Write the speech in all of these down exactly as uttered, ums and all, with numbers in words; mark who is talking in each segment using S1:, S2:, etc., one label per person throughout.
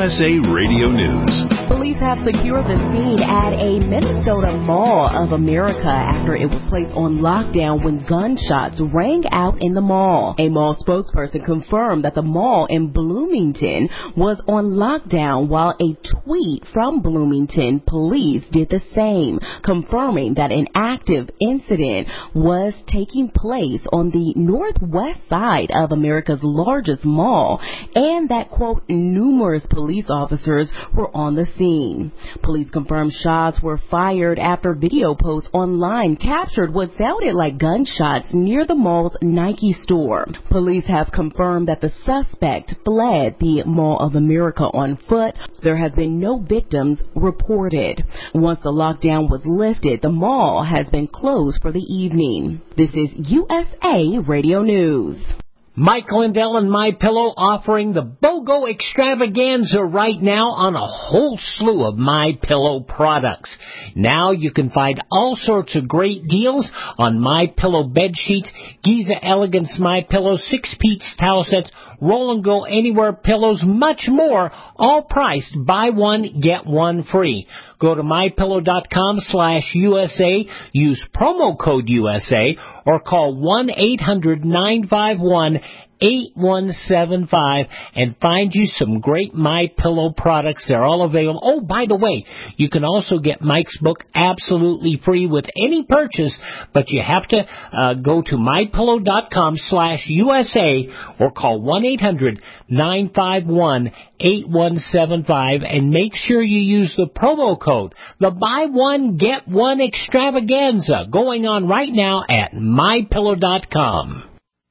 S1: S A Radio News.
S2: Police have secured the scene at a Minnesota Mall of America after it was placed on lockdown when gunshots rang out in the mall. A mall spokesperson confirmed that the mall in Bloomington was on lockdown, while a tweet from Bloomington police did the same, confirming that an active incident was taking place on the northwest side of America's largest mall, and that, quote, numerous police officers were on the scene. Police confirmed shots were fired after video posts online captured what sounded like gunshots near the mall's Nike store. Police have confirmed that the suspect fled the Mall of America on foot. There have been no victims reported. Once the lockdown was lifted, the mall has been closed for the evening. This is U S A Radio News.
S3: Mike Lindell and MyPillow offering the BOGO extravaganza right now on a whole slew of MyPillow products. Now you can find all sorts of great deals on MyPillow bed sheets, Giza Elegance MyPillow, six-piece towel sets, Roll and Go Anywhere pillows, much more, all priced buy one, get one free. Go to MyPillow.com slash USA, use promo code U S A, or call one eight hundred nine five one eight one seven five and find you some great MyPillow products. They're all available. Oh, by the way, you can also get Mike's book absolutely free with any purchase, but you have to uh, go to MyPillow.com slash USA or call one eight hundred nine five one eight one seven five and make sure you use the promo code. The buy one, get one extravaganza going on right now at My Pillow dot com.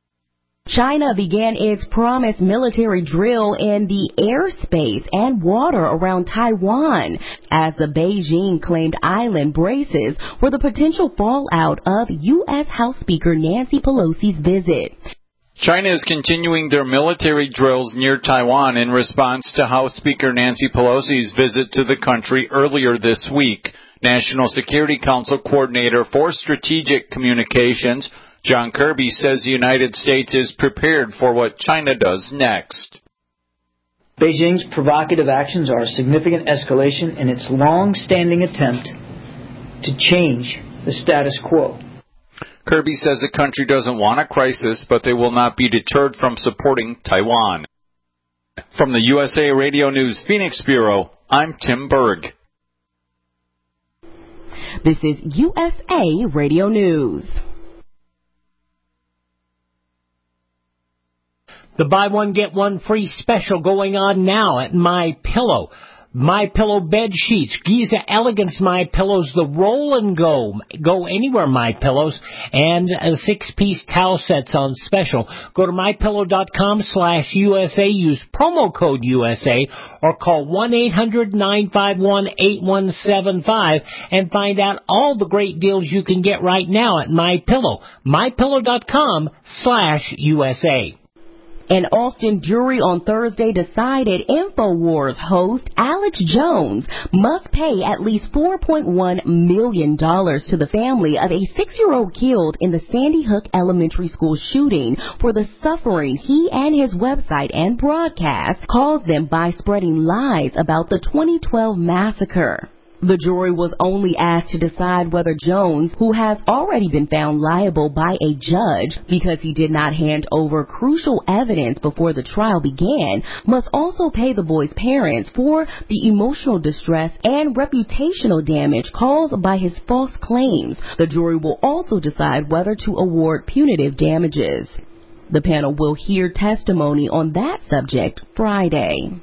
S2: China began its promised military drill in the airspace and water around Taiwan as the Beijing-claimed island braces for the potential fallout of U S House Speaker Nancy Pelosi's visit.
S4: China is continuing their military drills near Taiwan in response to House Speaker Nancy Pelosi's visit to the country earlier this week. National Security Council Coordinator for Strategic Communications, John Kirby, says the United States is prepared for what China does next.
S5: Beijing's provocative actions are a significant escalation in its long-standing attempt to change the status quo.
S4: Kirby says the country doesn't want a crisis, but they will not be deterred from supporting Taiwan. From the U S A Radio News Phoenix Bureau, I'm Tim Berg.
S2: This is U S A Radio News.
S3: The buy one, get one free special going on now at MyPillow. MyPillow bed sheets, Giza Elegance MyPillows, the Roll and Go, Go Anywhere MyPillows, and uh, six-piece towel sets on special. Go to MyPillow.com slash USA, use promo code U S A, or call one eight hundred nine five one eight one seven five and find out all the great deals you can get right now at MyPillow. MyPillow.com slash USA.
S2: An Austin jury on Thursday decided InfoWars host Alex Jones must pay at least four point one million dollars to the family of a six-year-old killed in the Sandy Hook Elementary School shooting for the suffering he and his website and broadcast caused them by spreading lies about the twenty twelve massacre. The jury was only asked to decide whether Jones, who has already been found liable by a judge because he did not hand over crucial evidence before the trial began, must also pay the boy's parents for the emotional distress and reputational damage caused by his false claims. The jury will also decide whether to award punitive damages. The panel will hear testimony on that subject Friday.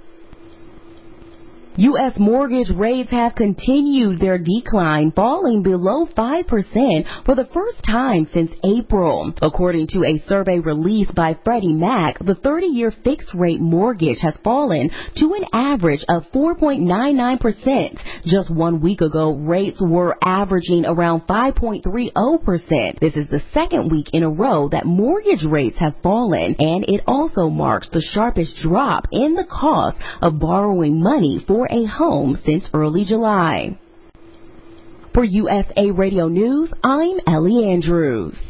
S2: U S mortgage rates have continued their decline, falling below five percent for the first time since April. According to a survey released by Freddie Mac, the thirty-year fixed-rate mortgage has fallen to an average of four point nine nine percent. Just one week ago, rates were averaging around five point three zero percent. This is the second week in a row that mortgage rates have fallen, and it also marks the sharpest drop in the cost of borrowing money for a home since early July. For U S A Radio News, I'm Ellie Andrews.